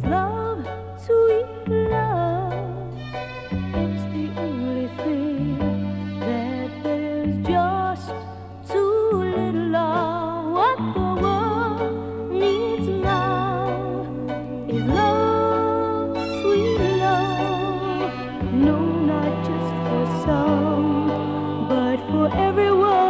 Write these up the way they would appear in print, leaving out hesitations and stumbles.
is love, sweet love. It's the only thing that there's just too little of. What the world needs now is love, sweet love. No, not just for some, but for everyone.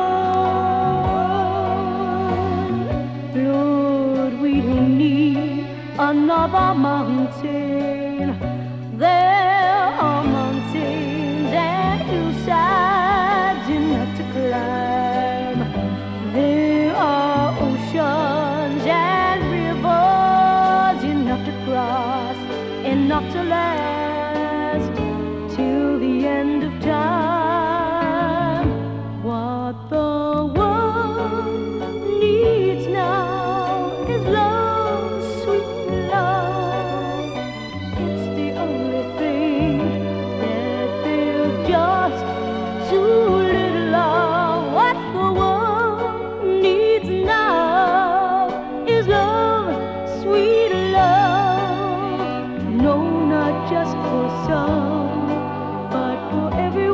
Lord, we don't need another mountain. There are mountains and hillsides enough to climb. There are oceans and rivers enough to cross, enough to last till the end of time. What the world needs now is love, sweet love. It's the only thing that there's just too little of. What the world needs now is love, sweet love. No, not just for some, but for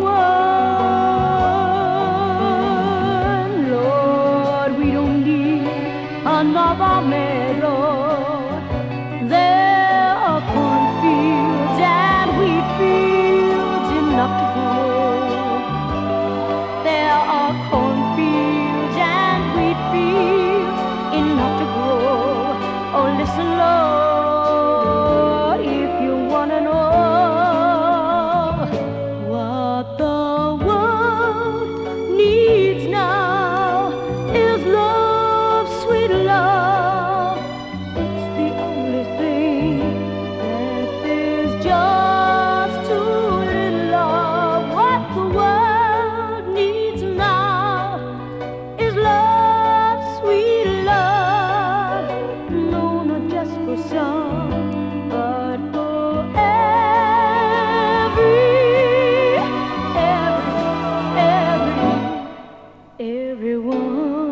everyone. Lord, we don't need another meadow. There are cornfields and wheat fields enough to grow. There are cornfields and wheat fields enough to grow. Oh, listen, Lord, if you wanna know what the world needs now is love, sweet love. It's the only thing that there's just too little of. What the world needs now is love, sweet love. No, not just for some, but for everyone.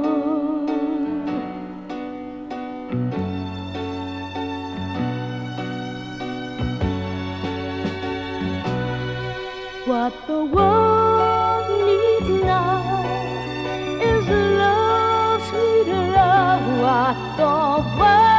What the world needs now is love, sweet love. What the world